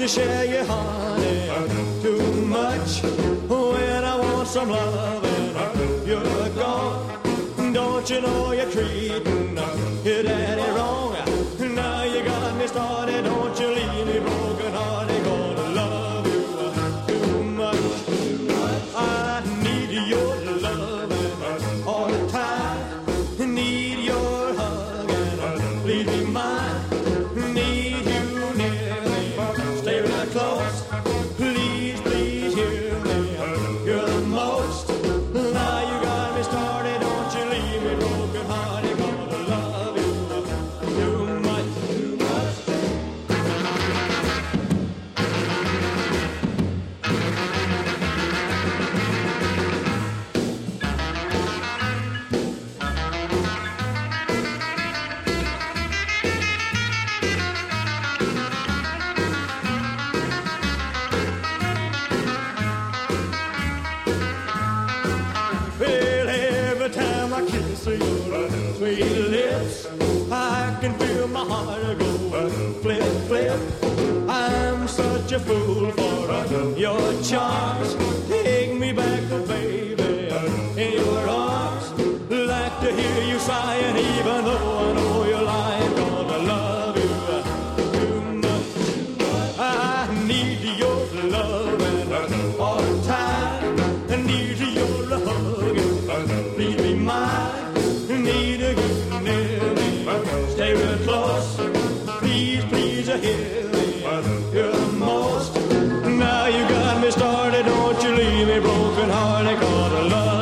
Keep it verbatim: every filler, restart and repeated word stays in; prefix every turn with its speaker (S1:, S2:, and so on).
S1: to share your honey too much. When I want some loving, you're gone. Don't you know you're treating your daddy wrong? Now you got me started, don't you leave me broken hearted. Gonna love you too much. I need your loving all the time. Need your hug and please be mine. Need you near me, stay real close. Please, please hear me. You're the most. Now you got me started, don't you leave me broken hearted. Gonna love you too much, too much. Well, every time I kiss your sweet lips, I can feel my heart go flip, flip. I'm such a fool for your charms. Take me back, oh baby, in your arms. Like to hear you sighing, even though I know you're lying. Gonna love you too much. I need your loving all the time. I need your hugging. Please be mine. Need you near me. Stay real close. Please, please hear me. You're the most. Now you got me started. Don't you leave me broken hearted. Gonna love